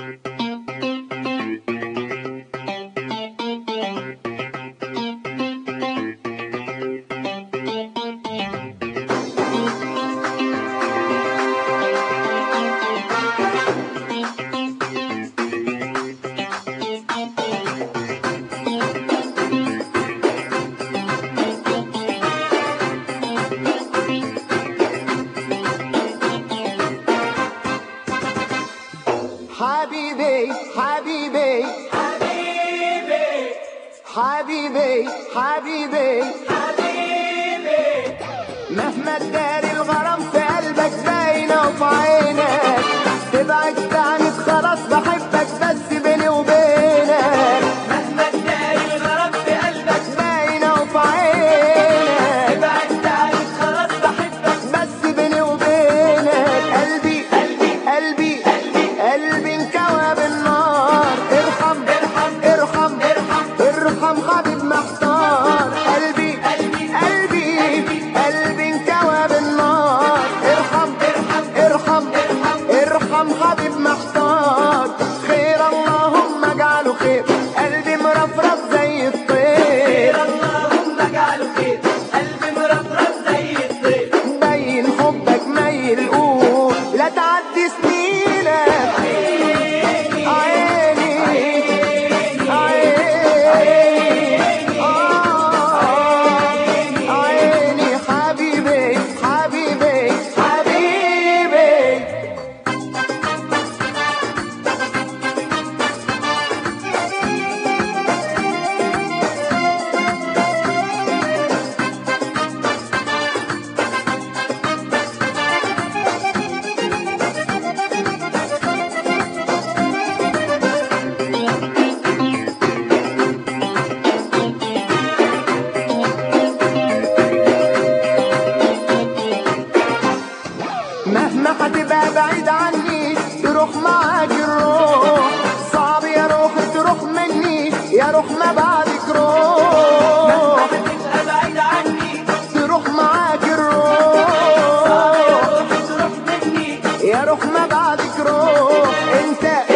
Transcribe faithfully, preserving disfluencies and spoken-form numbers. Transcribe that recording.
حبيبي حبيبي حبيبي حبيبي حبيبي مهما تداري الغرام في قلبك باينه وفي عينك، تبعد تعنت خلاص بحبك بس بيني وبينك. مهما تداري الغرام في قلبك باينه وفي عينك، تبعد تعنت خلاص بحبك بس بيني وبينك. قلبي قلبي قلبي قلبي انكوى بالنار، ارحم ارحم ارحم ارحم ارحم حبيب محتار. قلبي قلبي قلبي قلبي انكوى بالنار، ارحم ارحم ارحم ارحم ارحم حبيب محتار. خير اللهم اجعله خير، قلبي مرفرف زي الطير. خير اللهم اجعله خير، قلبي مرفرف زي الطير. باين حبك ميل قول لا تعدي سنينك. عيني عيني عيني آه عيني حبيبي حبيبي حبيبي. مهما هتبقى بعيد عني تروح معاك الروح، صعب يا روح تروح مني يا روح ما بعدك روح. هتبقى بعيد عني تروح معاك الروح، يا روح تروح مني يا روح ما بعدك روح. انت